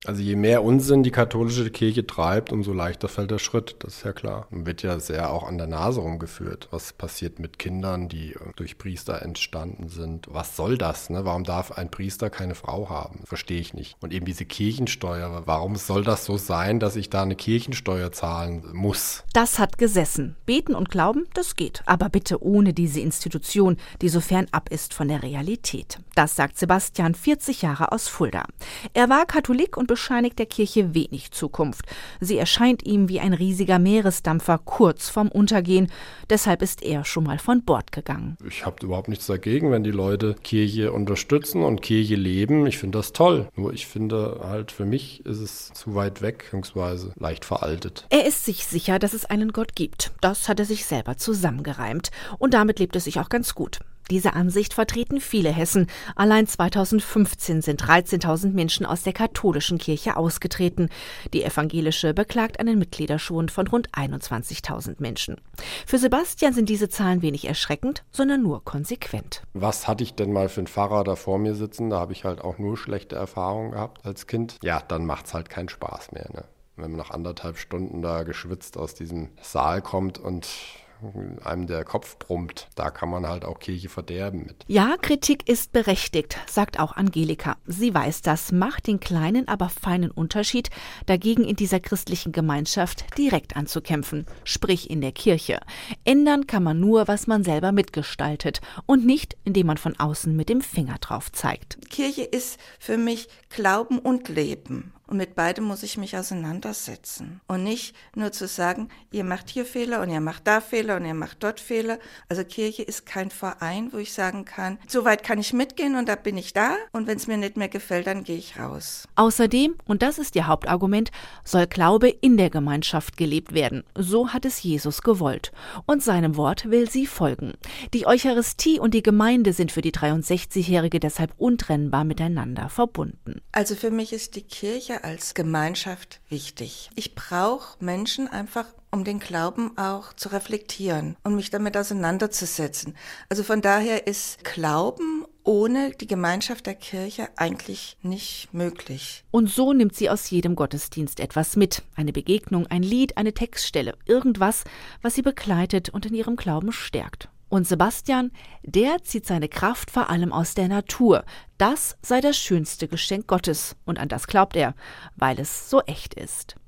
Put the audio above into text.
Also je mehr Unsinn die katholische Kirche treibt, umso leichter fällt der Schritt, das ist ja klar. Man wird ja sehr auch an der Nase rumgeführt. Was passiert mit Kindern, die durch Priester entstanden sind? Was soll das? Ne? Warum darf ein Priester keine Frau haben? Verstehe ich nicht. Und eben diese Kirchensteuer, warum soll das so sein, dass ich da eine Kirchensteuer zahlen muss? Das hat gesessen. Beten und Glauben, das geht. Aber bitte ohne diese Institution, die so fernab ist von der Realität. Das sagt Sebastian, 40 Jahre aus Fulda. Er war Katholik und bescheinigt der Kirche wenig Zukunft. Sie erscheint ihm wie ein riesiger Meeresdampfer kurz vorm Untergehen. Deshalb ist er schon mal von Bord gegangen. Ich habe überhaupt nichts dagegen, wenn die Leute Kirche unterstützen und Kirche leben. Ich finde das toll. Nur ich finde halt, für mich ist es zu weit weg, beziehungsweise leicht veraltet. Er ist sich sicher, dass es einen Gott gibt. Das hat er sich selber zusammengereimt. Und damit lebt es sich auch ganz gut. Diese Ansicht vertreten viele Hessen. Allein 2015 sind 13.000 Menschen aus der katholischen Kirche ausgetreten. Die evangelische beklagt einen Mitgliederschwund von rund 21.000 Menschen. Für Sebastian sind diese Zahlen wenig erschreckend, sondern nur konsequent. Was hatte ich denn mal für einen Pfarrer da vor mir sitzen? Da habe ich halt auch nur schlechte Erfahrungen gehabt als Kind. Ja, dann macht es halt keinen Spaß mehr, ne? Wenn man nach 1,5 Stunden da geschwitzt aus diesem Saal kommt und einem der Kopf brummt, da kann man halt auch Kirche verderben mit. Ja, Kritik ist berechtigt, sagt auch Angelika. Sie weiß das, macht den kleinen, aber feinen Unterschied, dagegen in dieser christlichen Gemeinschaft direkt anzukämpfen, sprich in der Kirche. Ändern kann man nur, was man selber mitgestaltet und nicht, indem man von außen mit dem Finger drauf zeigt. Kirche ist für mich Glauben und Leben. Und mit beidem muss ich mich auseinandersetzen. Und nicht nur zu sagen, ihr macht hier Fehler und ihr macht da Fehler und ihr macht dort Fehler. Also Kirche ist kein Verein, wo ich sagen kann, so weit kann ich mitgehen und da bin ich da. Und wenn es mir nicht mehr gefällt, dann gehe ich raus. Außerdem, und das ist ihr Hauptargument, soll Glaube in der Gemeinschaft gelebt werden. So hat es Jesus gewollt. Und seinem Wort will sie folgen. Die Eucharistie und die Gemeinde sind für die 63-Jährige deshalb untrennbar miteinander verbunden. Also für mich ist die Kirche als Gemeinschaft wichtig. Ich brauche Menschen einfach, um den Glauben auch zu reflektieren und mich damit auseinanderzusetzen. Also von daher ist Glauben ohne die Gemeinschaft der Kirche eigentlich nicht möglich. Und so nimmt sie aus jedem Gottesdienst etwas mit. Eine Begegnung, ein Lied, eine Textstelle, irgendwas, was sie begleitet und in ihrem Glauben stärkt. Und Sebastian, der zieht seine Kraft vor allem aus der Natur. Das sei das schönste Geschenk Gottes. Und an das glaubt er, weil es so echt ist.